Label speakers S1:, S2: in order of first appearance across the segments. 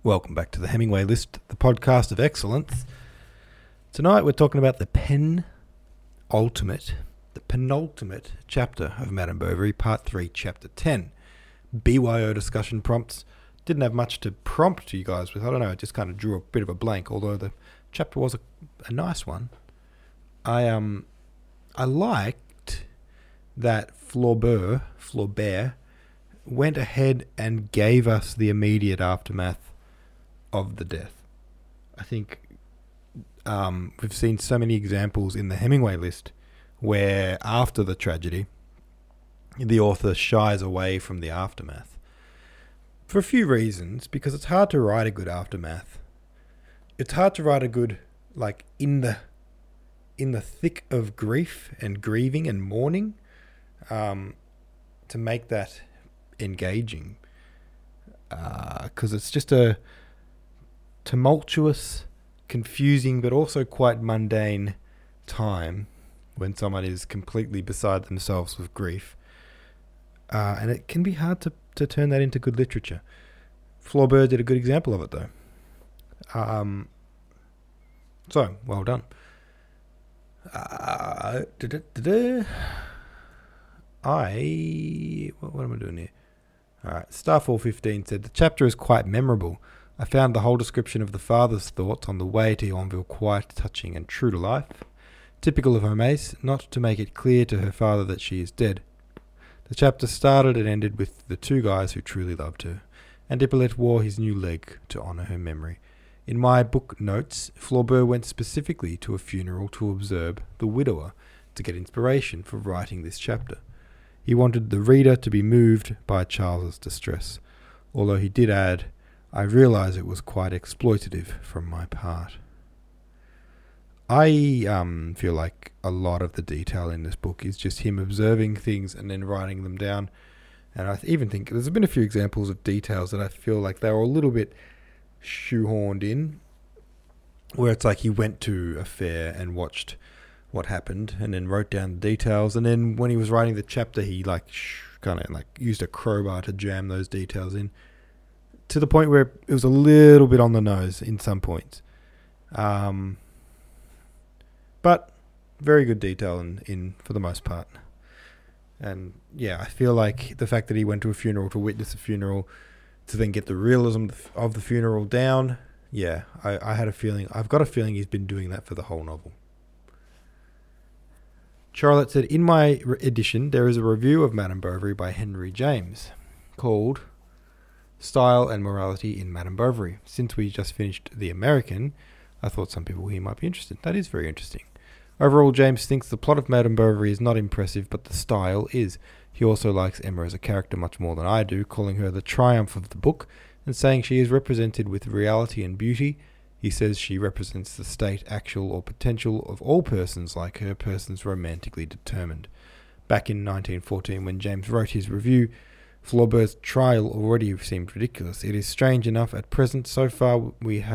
S1: Welcome back to the Hemingway List, the podcast of excellence. Tonight we're talking about the penultimate chapter of Madame Bovary, Part 3, Chapter 10. BYO discussion prompts. Didn't have much to prompt you guys with. I don't know, it just kind of drew a bit of a blank, although the chapter was a nice one. I liked that Flaubert went ahead and gave us the immediate aftermath of the death. I think we've seen so many examples in the Hemingway list where after the tragedy, the author shies away from the aftermath. For a few reasons, because it's hard to write a good aftermath. It's hard to write a good, like, in the thick of grief and grieving and mourning, to make that engaging. Because it's just a tumultuous, confusing, but also quite mundane time when someone is completely beside themselves with grief. And it can be hard to turn that into good literature. Flaubert did a good example of it, though. So, well done. What am I doing here? Alright, Starfall15 said, the chapter is quite memorable. I found the whole description of the father's thoughts on the way to Yonville quite touching and true to life. Typical of Hermès, not to make it clear to her father that she is dead. The chapter started and ended with the two guys who truly loved her, and Hippolyte wore his new leg to honour her memory. In my book notes, Flaubert went specifically to a funeral to observe the widower to get inspiration for writing this chapter. He wanted the reader to be moved by Charles's distress, although he did add, I realise it was quite exploitative from my part. I feel like a lot of the detail in this book is just him observing things and then writing them down. And I even think there's been a few examples of details that I feel like they were a little bit shoehorned in, where it's like he went to a fair and watched what happened and then wrote down the details. And then when he was writing the chapter, he kind of used a crowbar to jam those details in, to the point where it was a little bit on the nose in some points. But very good detail in for the most part. And yeah, I feel like the fact that he went to a funeral to witness a funeral to then get the realism of the funeral down, yeah, I've got a feeling he's been doing that for the whole novel. Charlotte said, in my edition, there is a review of Madame Bovary by Henry James called Style and Morality in Madame Bovary. Since we just finished The American, I thought some people here might be interested. That is very interesting. Overall, James thinks the plot of Madame Bovary is not impressive, but the style is. He also likes Emma as a character much more than I do, calling her the triumph of the book, and saying she is represented with reality and beauty. He says she represents the state, actual or potential, of all persons like her, persons romantically determined. Back in 1914, when James wrote his review, Flaubert's trial already seemed ridiculous. It is strange enough at present, so far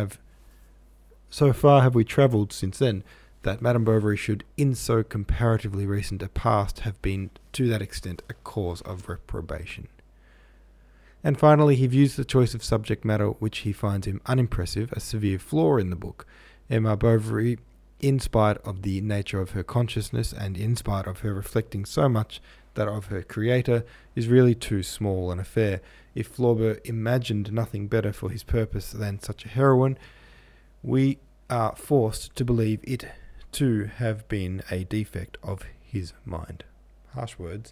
S1: have we travelled since then, that Madame Bovary should, in so comparatively recent a past, have been, to that extent, a cause of reprobation. And finally, he views the choice of subject matter, which he finds him unimpressive, a severe flaw in the book. Emma Bovary, in spite of the nature of her consciousness and in spite of her reflecting so much that of her creator, is really too small an affair. If Flaubert imagined nothing better for his purpose than such a heroine, we are forced to believe it to have been a defect of his mind. Harsh words.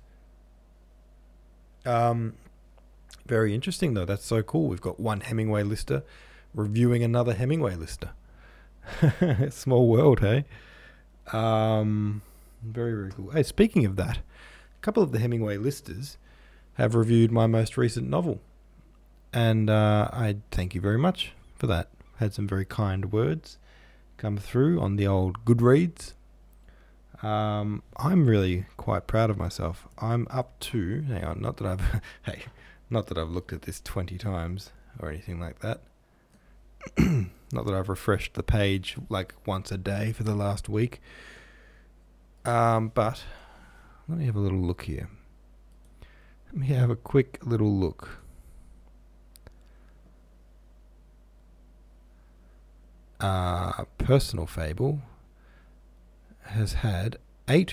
S1: Very interesting, though. That's so cool. We've got one Hemingway lister reviewing another Hemingway lister. Small world, hey? Very, very cool. Hey, speaking of that, a couple of the Hemingway listers have reviewed my most recent novel. And I thank you very much for that. Had some very kind words come through on the old Goodreads. I'm really quite proud of myself. I'm up to, hang on, not that I've looked at this 20 times or anything like that. Not that I've refreshed the page like once a day for the last week. But let me have a little look here. Let me have a quick little look. personal fable has had eight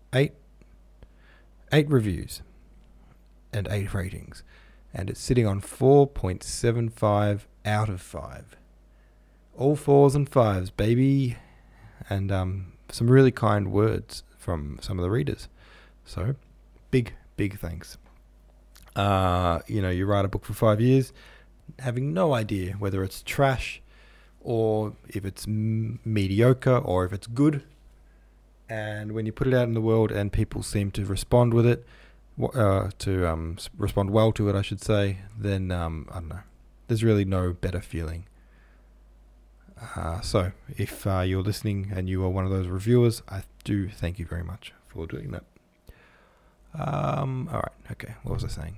S1: reviews and 8 ratings, and it's sitting on 4.75 out of 5. All 4s and 5s, baby. And some really kind words from some of the readers. So, big thanks. You write a book for 5 years, having no idea whether it's trash or if it's mediocre or if it's good. And when you put it out in the world and people seem to respond with it, respond well to it, I should say, then, I don't know. There's really no better feeling. So, if you're listening and you are one of those reviewers, I do thank you very much for doing that. Alright, okay, what was I saying?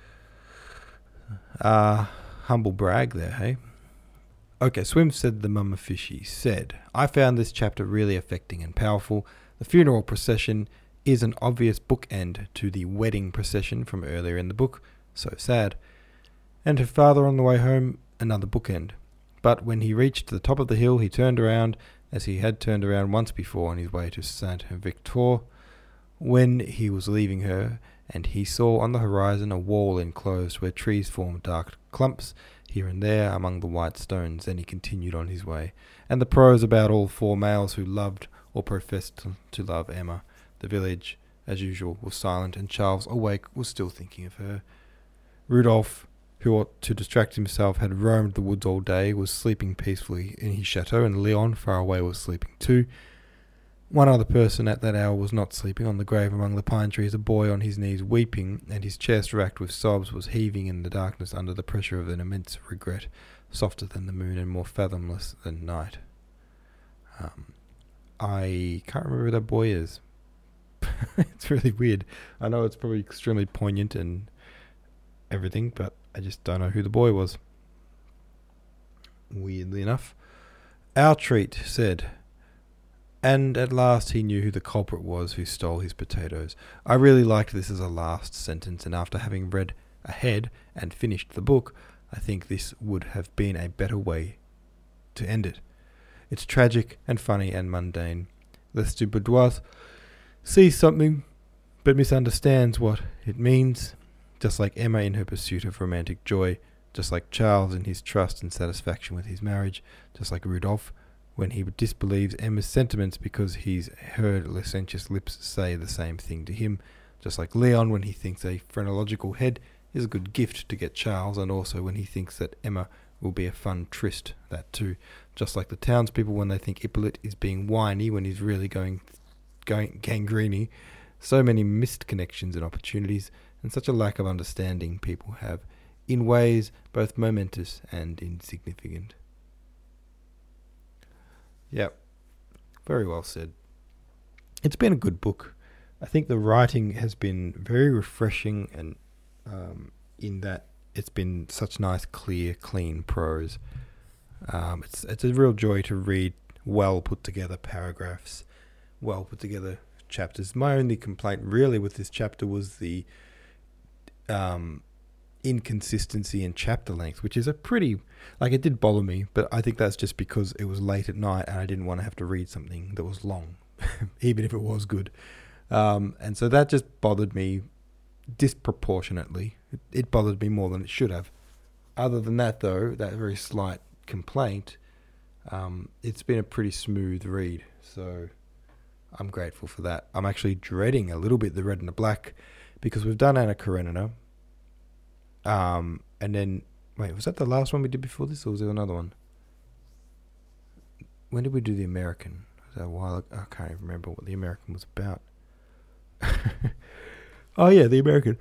S1: Humble brag there, hey? Okay, Swim said the Mama Fishy said, I found this chapter really affecting and powerful. The funeral procession is an obvious bookend to the wedding procession from earlier in the book, so sad. And her father on the way home, another bookend. But when he reached the top of the hill, he turned around, as he had turned around once before on his way to Saint-Victor, when he was leaving her, and he saw on the horizon a wall enclosed where trees formed dark clumps here and there among the white stones. Then he continued on his way. And the prose about all 4 males who loved or professed to love Emma. The village, as usual, was silent, and Charles, awake, was still thinking of her. Rudolph, who ought to distract himself, had roamed the woods all day, was sleeping peacefully in his chateau, and Leon, far away, was sleeping too. One other person at that hour was not sleeping. On the grave among the pine trees, a boy on his knees weeping, and his chest racked with sobs, was heaving in the darkness under the pressure of an immense regret, softer than the moon and more fathomless than night. I can't remember who that boy is. It's really weird. I know it's probably extremely poignant and everything, but I just don't know who the boy was. Weirdly enough. Our treat said, and at last he knew who the culprit was who stole his potatoes. I really liked this as a last sentence, and after having read ahead and finished the book, I think this would have been a better way to end it. It's tragic and funny and mundane. Lester Boudoir sees something but misunderstands what it means, just like Emma in her pursuit of romantic joy, just like Charles in his trust and satisfaction with his marriage, just like Rudolph when he disbelieves Emma's sentiments because he's heard licentious lips say the same thing to him, just like Leon when he thinks a phrenological head is a good gift to get Charles, and also when he thinks that Emma will be a fun tryst, that too, just like the townspeople when they think Hippolyte is being whiny when he's really going gangreney. So many missed connections and opportunities, and such a lack of understanding people have, in ways both momentous and insignificant. Yep, very well said. It's been a good book. I think the writing has been very refreshing, and in that it's been such nice, clear, clean prose. It's a real joy to read well put together paragraphs, well put together chapters. My only complaint really with this chapter was the inconsistency in chapter length, which is a pretty, it did bother me, but I think that's just because it was late at night and I didn't want to have to read something that was long, even if it was good. And so that just bothered me disproportionately. It bothered me more than it should have. Other than that, though, that very slight complaint, it's been a pretty smooth read, so I'm grateful for that. I'm actually dreading a little bit the Red and the Black, because we've done Anna Karenina, and then, wait, was that the last one we did before this, or was there another one? When did we do the American? Was that a while ago? I can't even remember what the American was about. Oh yeah, the American.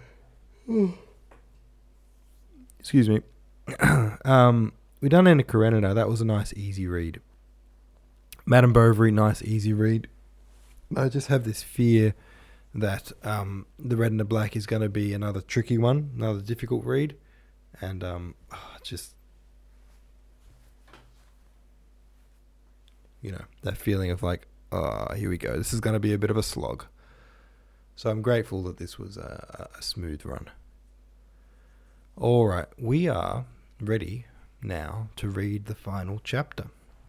S1: Excuse me. We done Anna Karenina. That was a nice, easy read. Madame Bovary, nice, easy read. I just have this fear that the Red and the Black is going to be another tricky one, another difficult read, and just, that feeling of here we go, this is going to be a bit of a slog. So I'm grateful that this was a smooth run. All right, we are ready now to read the final chapter.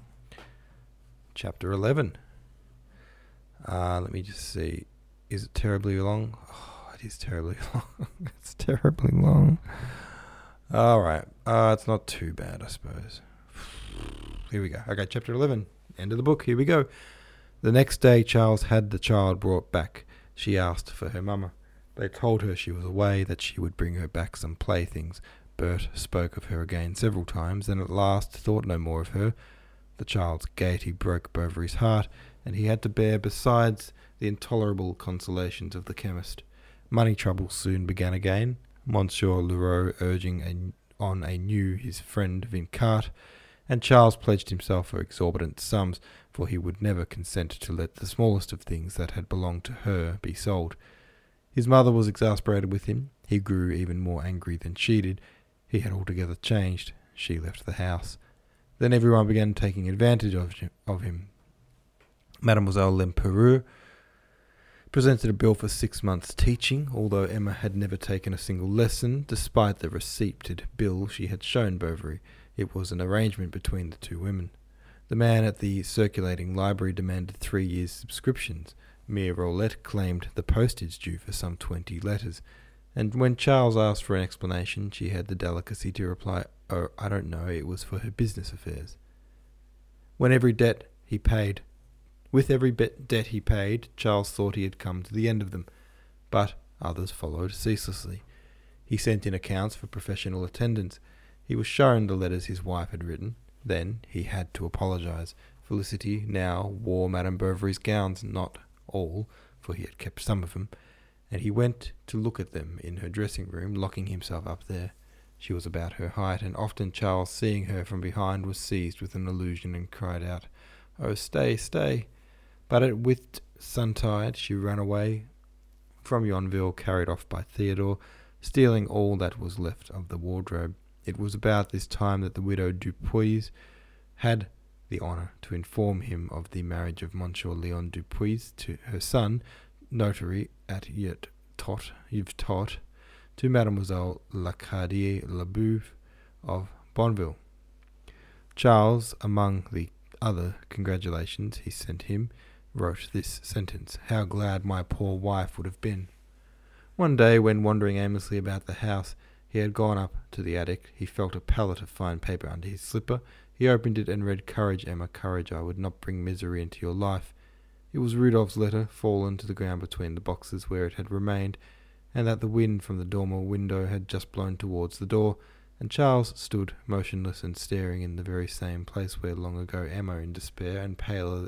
S1: Chapter 11. Let me just see. Is it terribly long? Oh, it is terribly long. It's terribly long. Alright. It's not too bad, I suppose. Here we go. Okay, chapter 11. End of the book. Here we go. The next day, Charles had the child brought back. She asked for her mama. They told her she was away, that she would bring her back some playthings. Bert spoke of her again several times, and at last thought no more of her. The child's gaiety broke Bovary's heart, and he had to bear, besides the intolerable consolations of the chemist. Money troubles soon began again, Monsieur Leroux urging on anew his friend Vincart, and Charles pledged himself for exorbitant sums, for he would never consent to let the smallest of things that had belonged to her be sold. His mother was exasperated with him. He grew even more angry than she did. He had altogether changed. She left the house. Then everyone began taking advantage of him. Mademoiselle Lempereur presented a bill for 6 months' teaching, although Emma had never taken a single lesson, despite the receipted bill she had shown Bovary. It was an arrangement between the two women. The man at the circulating library demanded 3 years' subscriptions. Mere Rolette claimed the postage due for some 20 letters, and when Charles asked for an explanation, she had the delicacy to reply, "Oh, I don't know, it was for her business affairs." With every debt he paid, Charles thought he had come to the end of them, but others followed ceaselessly. He sent in accounts for professional attendance. He was shown the letters his wife had written. Then he had to apologize. Felicity now wore Madame Bovary's gowns, not all, for he had kept some of them, and he went to look at them in her dressing-room, locking himself up there. She was about her height, and often Charles, seeing her from behind, was seized with an illusion and cried out, "Oh, stay, stay!" But at Whitsuntide she ran away from Yonville, carried off by Theodore, stealing all that was left of the wardrobe. It was about this time that the widow Dupuis had the honour to inform him of the marriage of Monsieur Leon Dupuis to her son, notary at Yvetot, to Mademoiselle Lacadier-Labouve of Bonneville. Charles, among the other congratulations he sent him, wrote this sentence: "How glad my poor wife would have been." One day, when wandering aimlessly about the house, he had gone up to the attic. He felt a pallet of fine paper under his slipper. He opened it and read, "Courage, Emma, courage, I would not bring misery into your life." It was Rudolph's letter, fallen to the ground between the boxes where it had remained, and that the wind from the dormer window had just blown towards the door, and Charles stood motionless and staring in the very same place where long ago Emma, in despair and paler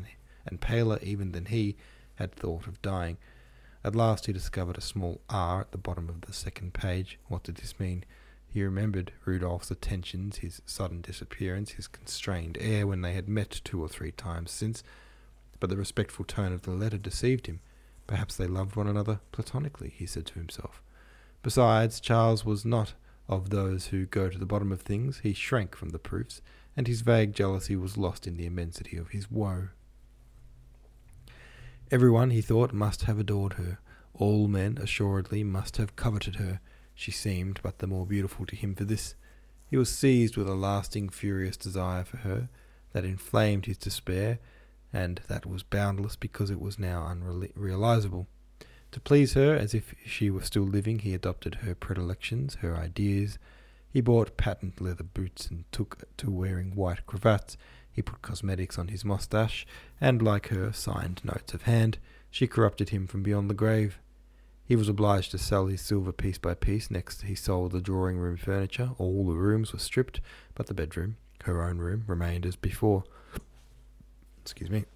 S1: even than he, had thought of dying. At last he discovered a small R at the bottom of the second page. What did this mean? He remembered Rudolph's attentions, his sudden disappearance, his constrained air when they had met 2 or 3 times since, but the respectful tone of the letter deceived him. Perhaps they loved one another platonically, he said to himself. Besides, Charles was not of those who go to the bottom of things. He shrank from the proofs, and his vague jealousy was lost in the immensity of his woe. Everyone, he thought, must have adored her. All men, assuredly, must have coveted her. She seemed but the more beautiful to him for this. He was seized with a lasting, furious desire for her, that inflamed his despair, and that was boundless because it was now unrealizable. To please her, as if she were still living, he adopted her predilections, her ideas. He bought patent leather boots and took to wearing white cravats. He put cosmetics on his moustache, and, like her, signed notes of hand. She corrupted him from beyond the grave. He was obliged to sell his silver piece by piece. Next he sold the drawing-room furniture. All the rooms were stripped, but the bedroom, her own room, remained as before. Excuse me.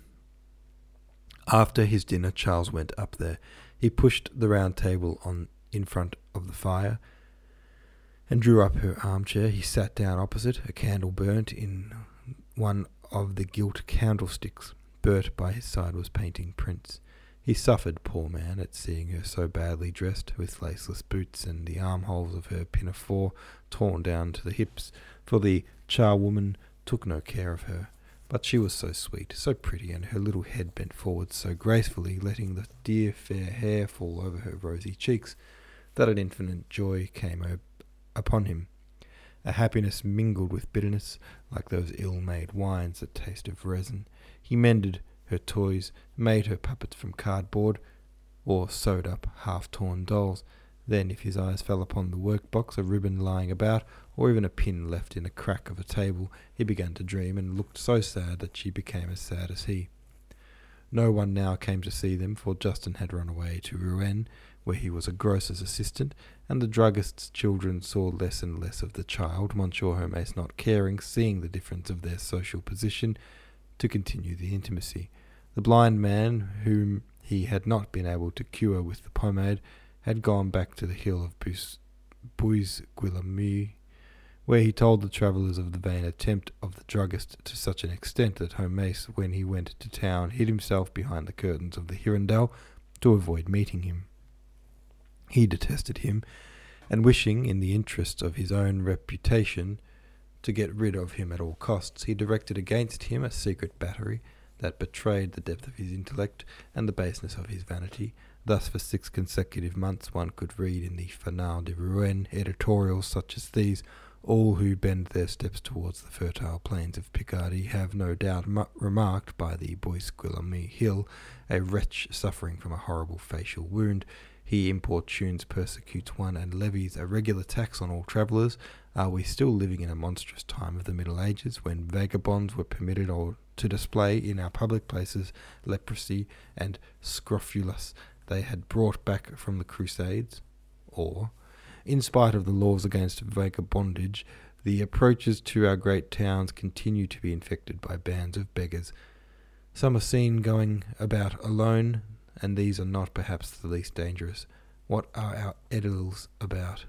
S1: After his dinner, Charles went up there. He pushed the round table in front of the fire and drew up her armchair. He sat down opposite. A candle burnt in one of the gilt candlesticks. Bert, by his side, was painting prints. He suffered, poor man, at seeing her so badly dressed, with laceless boots and the armholes of her pinafore torn down to the hips, for the charwoman took no care of her. But she was so sweet, so pretty, and her little head bent forward so gracefully, letting the dear fair hair fall over her rosy cheeks, that an infinite joy came upon him. a happiness mingled with bitterness, like those ill-made wines that taste of resin. He mended her toys, made her puppets from cardboard, or sewed up half-torn dolls. Then, if his eyes fell upon the workbox, a ribbon lying about, or even a pin left in a crack of a table, he began to dream, and looked so sad that she became as sad as he. No one now came to see them, for Justin had run away to Rouen, where he was a grocer's assistant, and the druggist's children saw less and less of the child, Monsieur Hermes not caring, seeing the difference of their social position, to continue the intimacy. The blind man, whom he had not been able to cure with the pomade, had gone back to the hill of Bois-Guillaume, where he told the travellers of the vain attempt of the druggist to such an extent that Hermes, when he went to town, hid himself behind the curtains of the Hirondelle to avoid meeting him. He detested him, and wishing, in the interests of his own reputation, to get rid of him at all costs, he directed against him a secret battery that betrayed the depth of his intellect and the baseness of his vanity. Thus, for 6 consecutive months, one could read in the Fanal de Rouen editorials such as these: "All who bend their steps towards the fertile plains of Picardy have no doubt remarked by the Bois-Guillaume hill a wretch suffering from a horrible facial wound. He importunes, persecutes one, and levies a regular tax on all travellers. Are we still living in a monstrous time of the Middle Ages, when vagabonds were permitted to display in our public places leprosy and scrofulous they had brought back from the Crusades? Or, in spite of the laws against vagabondage, the approaches to our great towns continue to be infected by bands of beggars. Some are seen going about alone, and these are not perhaps the least dangerous. What are our edils about?"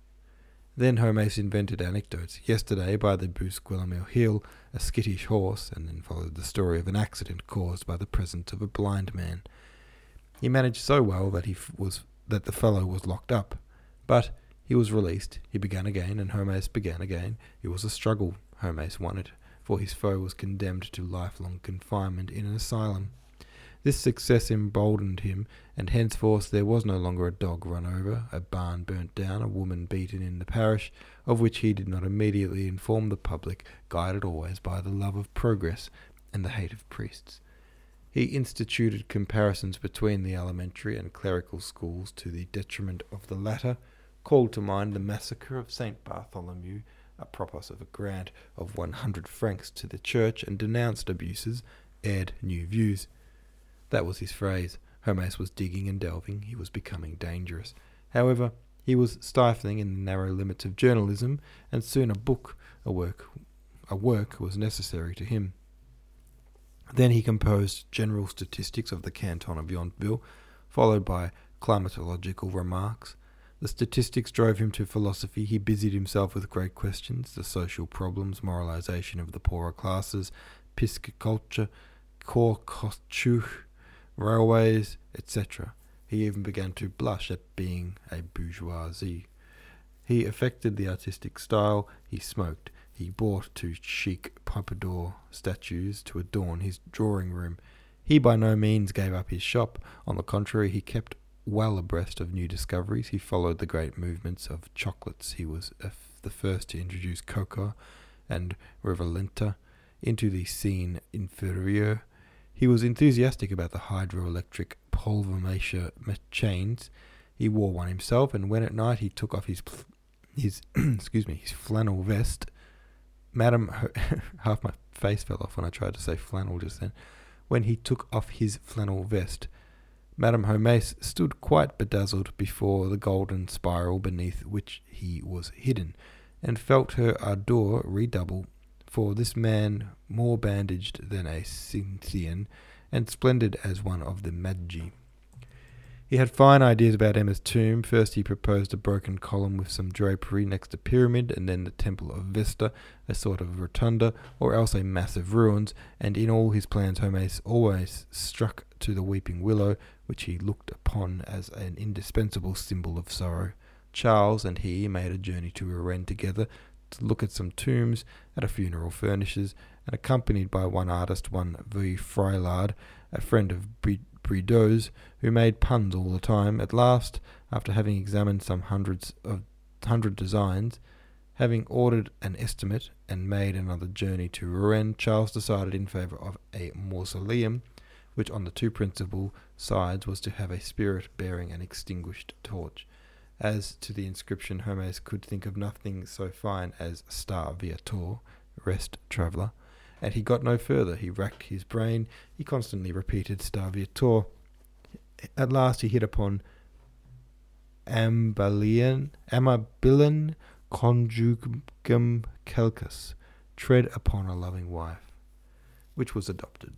S1: Then Hermes invented anecdotes. Yesterday, by the Bois-Guillaume hill, a skittish horse, and then followed the story of an accident caused by the presence of a blind man. He managed so well that the fellow was locked up, but he was released. He began again, and Hermes began again. It was a struggle. Hermes won it, for his foe was condemned to lifelong confinement in an asylum. This success emboldened him, and henceforth there was no longer a dog run over, a barn burnt down, a woman beaten in the parish, of which he did not immediately inform the public, guided always by the love of progress and the hate of priests. He instituted comparisons between the elementary and clerical schools to the detriment of the latter, called to mind the massacre of St. Bartholomew, apropos of a grant of 100 francs to the church, and denounced abuses, aired new views. That was his phrase. Hermes was digging and delving. He was becoming dangerous. However, he was stifling in the narrow limits of journalism, and soon a work was necessary to him. Then he composed general statistics of the canton of Yonville, followed by climatological remarks. The statistics drove him to philosophy. He busied himself with great questions: the social problems, moralization of the poorer classes, pisciculture, corps couture, railways, etc. He even began to blush at being a bourgeoisie. He affected the artistic style. He smoked. He bought 2 chic Pompadour statues to adorn his drawing room. He by no means gave up his shop. On the contrary, he kept well abreast of new discoveries. He followed the great movements of chocolates. He was the first to introduce cocoa and revalenta into the scene inferior. He was enthusiastic about the hydroelectric pulvermacher chains. He wore one himself, and when at night he took off his flannel vest, half my face fell off when I tried to say flannel just then. When he took off his flannel vest, Madame Hermes stood quite bedazzled before the golden spiral beneath which he was hidden, and felt her ardour redouble, for this man, more bandaged than a Cynthian, and splendid as one of the Magi. He had fine ideas about Emma's tomb. First he proposed a broken column with some drapery next a pyramid, and then the temple of Vesta, a sort of rotunda, or else a mass of ruins, and in all his plans Hermes always struck to the weeping willow, which he looked upon as an indispensable symbol of sorrow. Charles and he made a journey to Rouen together to look at some tombs, at a funeral furnishes, and accompanied by one artist, one Vuillard, a friend of Bridaux's, who made puns all the time, at last, after having examined some 100 designs, Having ordered an estimate and made another journey to Rouen, Charles decided in favour of a mausoleum, which on the two principal sides was to have a spirit bearing an extinguished torch. As to the inscription, Hermes could think of nothing so fine as Sta Viator, rest traveller, and he got no further. He racked his brain. He constantly repeated Sta Viator. At last he hit upon Amabilin conjugum calcus, tread upon a loving wife, which was adopted.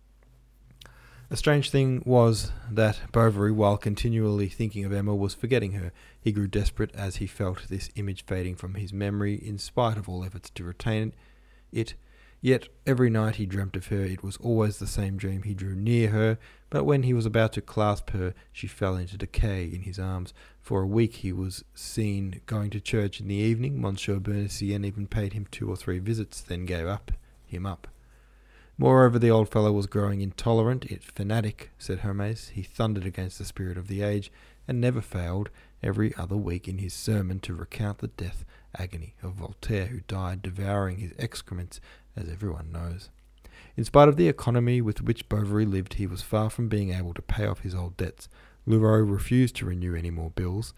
S1: A strange thing was that Bovary, while continually thinking of Emma, was forgetting her. He grew desperate as he felt this image fading from his memory, in spite of all efforts to retain it. Yet every night he dreamt of her. It was always the same dream. He drew near her, but when he was about to clasp her, she fell into decay in his arms. For a week he was seen going to church in the evening. Monsieur Bournisien even paid him 2 or 3 visits, then gave him up. Moreover, the old fellow was growing intolerant, fanatic, said Hermes. He thundered against the spirit of the age, and never failed, every other week in his sermon, to recount the death agony of Voltaire, who died devouring his excrements, as everyone knows. In spite of the economy with which Bovary lived, he was far from being able to pay off his old debts. Louvreau refused to renew any more bills.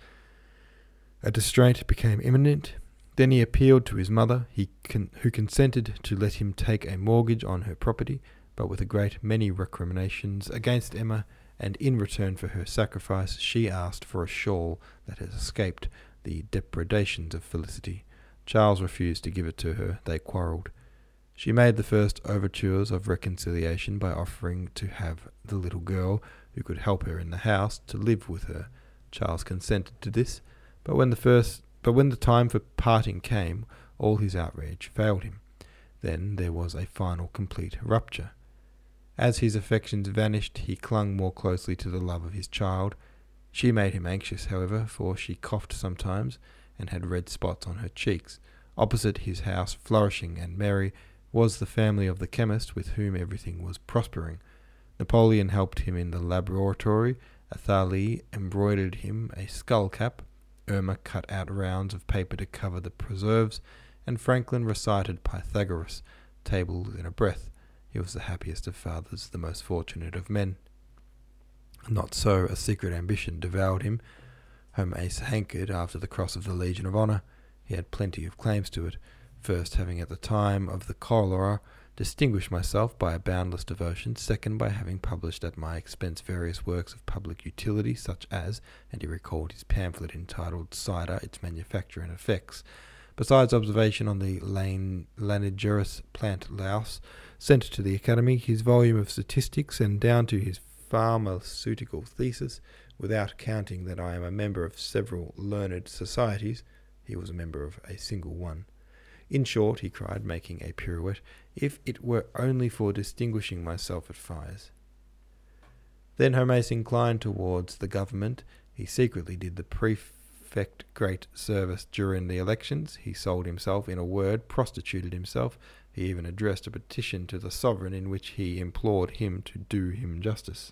S1: A distraint became imminent. Then he appealed to his mother, who consented to let him take a mortgage on her property, but with a great many recriminations against Emma, and in return for her sacrifice she asked for a shawl that had escaped the depredations of Felicity. Charles refused to give it to her. They quarrelled. She made the first overtures of reconciliation by offering to have the little girl, who could help her in the house, to live with her. Charles consented to this, but when the time for parting came, all his outrage failed him. Then there was a final complete rupture. As his affections vanished, he clung more closely to the love of his child. She made him anxious, however, for she coughed sometimes, and had red spots on her cheeks. Opposite his house, flourishing and merry, was the family of the chemist, with whom everything was prospering. Napoleon helped him in the laboratory, Athalie embroidered him a skull cap, Irma cut out rounds of paper to cover the preserves, and Franklin recited Pythagoras' tables in a breath. He was the happiest of fathers, the most fortunate of men. Not so, a secret ambition devoured him. Hermes hankered after the cross of the Legion of Honour. He had plenty of claims to it, first having at the time of the cholera distinguished myself by a boundless devotion, second by having published at my expense various works of public utility, such as, and he recalled his pamphlet entitled Cider, its Manufacture and Effects, besides observation on the Lanigerous plant louse, sent to the Academy, his volume of statistics, and down to his pharmaceutical thesis, without counting that I am a member of several learned societies. He was a member of a single one. In short, he cried, making a pirouette, if it were only for distinguishing myself at fires. Then Hermes inclined towards the government. He secretly did the prefect great service during the elections. He sold himself, in a word, prostituted himself. He even addressed a petition to the sovereign in which he implored him to do him justice.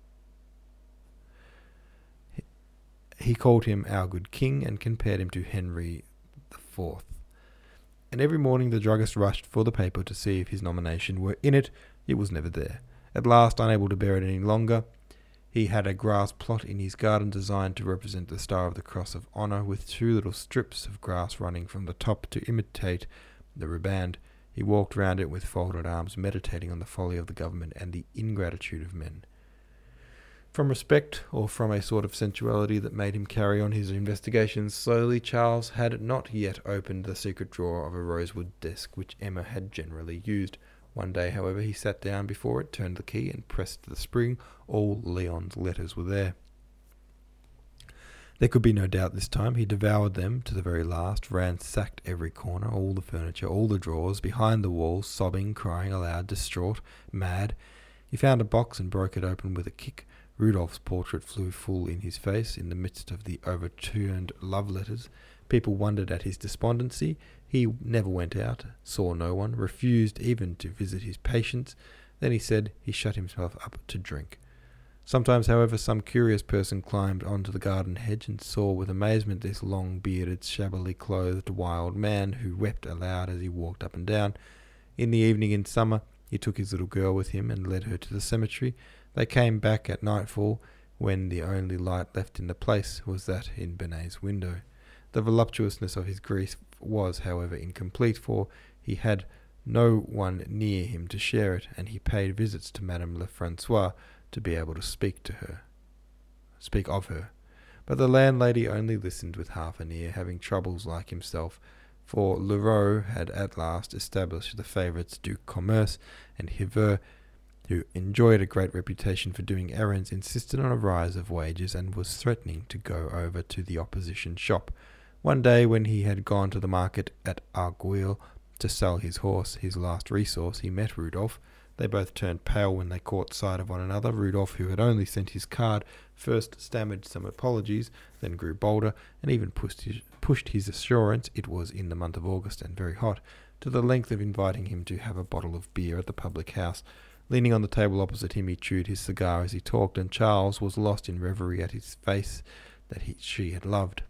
S1: He called him our good king and compared him to Henry IV. And every morning the druggist rushed for the paper to see if his nomination were in it. It was never there. At last, unable to bear it any longer, he had a grass plot in his garden designed to represent the Star of the Cross of Honour, with 2 little strips of grass running from the top to imitate the riband. He walked round it with folded arms, meditating on the folly of the government and the ingratitude of men. From respect, or from a sort of sensuality that made him carry on his investigations slowly, Charles had not yet opened the secret drawer of a rosewood desk which Emma had generally used. One day, however, he sat down before it, turned the key, and pressed the spring. All Leon's letters were there. There could be no doubt this time. He devoured them to the very last, ransacked every corner, all the furniture, all the drawers, behind the walls, sobbing, crying aloud, distraught, mad. He found a box and broke it open with a kick. Rudolph's portrait flew full in his face in the midst of the overturned love letters. People wondered at his despondency. He never went out, saw no one, refused even to visit his patients. Then he said he shut himself up to drink. Sometimes, however, some curious person climbed onto the garden hedge and saw with amazement this long-bearded, shabbily clothed wild man who wept aloud as he walked up and down. In the evening in summer, he took his little girl with him and led her to the cemetery. They came back at nightfall, when the only light left in the place was that in Benet's window. The voluptuousness of his grief was, however, incomplete, for he had no one near him to share it, and he paid visits to Madame Lefrancois to be able to speak of her. But the landlady only listened with half an ear, having troubles like himself, for Leroux had at last established the favourites du commerce, and Hiver, who enjoyed a great reputation for doing errands, insisted on a rise of wages and was threatening to go over to the opposition shop. One day, when he had gone to the market at Argueil to sell his horse, his last resource, he met Rudolph. They both turned pale when they caught sight of one another. Rudolph, who had only sent his card, first stammered some apologies, then grew bolder, and even pushed his assurance it was in the month of August and very hot, to the length of inviting him to have a bottle of beer at the public house. Leaning on the table opposite him, he chewed his cigar as he talked, and Charles was lost in reverie at his face that she had loved.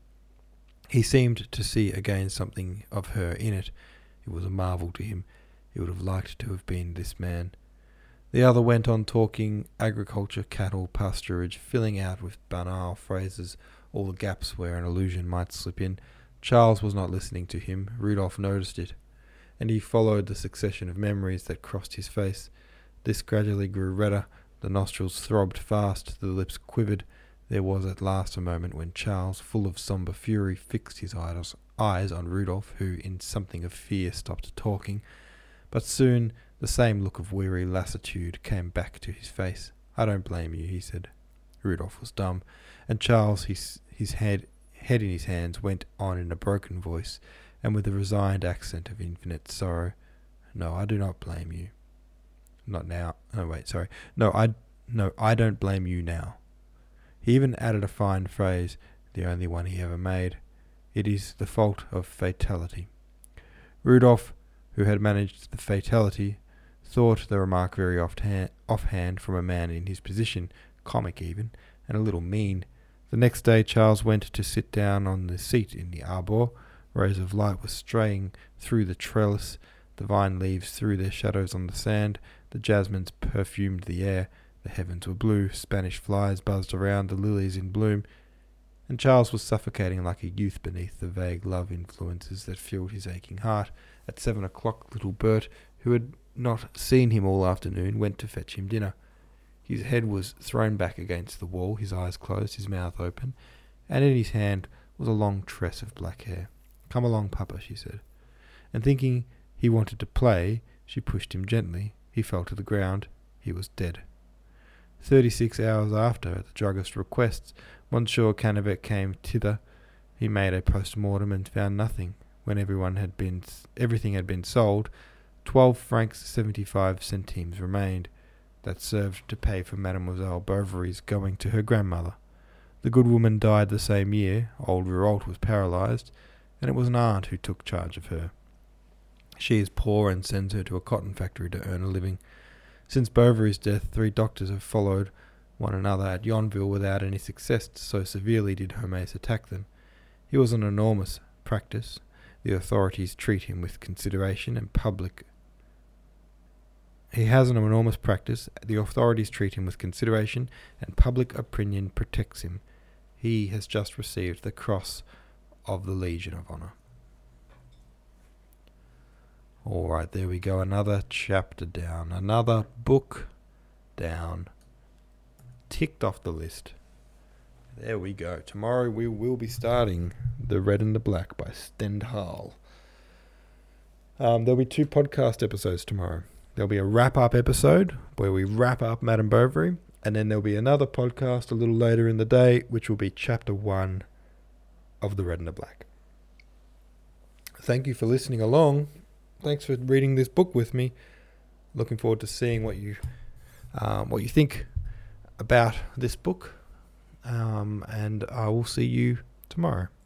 S1: He seemed to see again something of her in it. It was a marvel to him. He would have liked to have been this man. The other went on talking agriculture, cattle, pasturage, filling out with banal phrases all the gaps where an allusion might slip in. Charles was not listening to him. Rudolph noticed it, and he followed the succession of memories that crossed his face. This gradually grew redder, the nostrils throbbed fast, the lips quivered. There was at last a moment when Charles, full of sombre fury, fixed his eyes on Rudolph, who, in something of fear, stopped talking. But soon the same look of weary lassitude came back to his face. "I don't blame you," he said. Rudolph was dumb, and Charles, his head in his hands, went on in a broken voice, and with the resigned accent of infinite sorrow. "No, I do not blame you. Not now. Oh, wait, sorry. No, I don't blame you now." He even added a fine phrase, the only one he ever made. "It is the fault of fatality." Rudolph, who had managed the fatality, thought the remark very offhand from a man in his position, comic even, and a little mean. The next day Charles went to sit down on the seat in the arbour. Rays of light were straying through the trellis, the vine leaves threw their shadows on the sand, the jasmines perfumed the air, the heavens were blue, Spanish flies buzzed around, the lilies in bloom, and Charles was suffocating like a youth beneath the vague love influences that filled his aching heart. At 7 o'clock, little Bert, who had not seen him all afternoon, went to fetch him dinner. His head was thrown back against the wall, his eyes closed, his mouth open, and in his hand was a long tress of black hair. "Come along, Papa," she said. And thinking he wanted to play, she pushed him gently. He fell to the ground. He was dead. 36 hours after, at the druggist's request, Monsieur Canivet came thither. He made a post-mortem and found nothing. When everything had been sold, 12 francs 75 centimes remained. That served to pay for Mademoiselle Bovary's going to her grandmother. The good woman died the same year. Old Rouault was paralysed, and it was an aunt who took charge of her. She is poor and sends her to a cotton factory to earn a living. Since Bovary's death, 3 doctors have followed one another at Yonville without any success, so severely did Hermes attack them. He was an enormous practice. The authorities treat him with consideration, and public opinion protects him. He has just received the Cross of the Legion of Honor. Alright, there we go. Another chapter down. Another book down. Ticked off the list. There we go. Tomorrow we will be starting The Red and the Black by Stendhal. There'll be 2 podcast episodes tomorrow. There'll be a wrap-up episode where we wrap up Madame Bovary, and then there'll be another podcast a little later in the day, which will be Chapter 1 of The Red and the Black. Thank you for listening along. Thanks for reading this book with me. Looking forward to seeing what you think about this book. And I will see you tomorrow.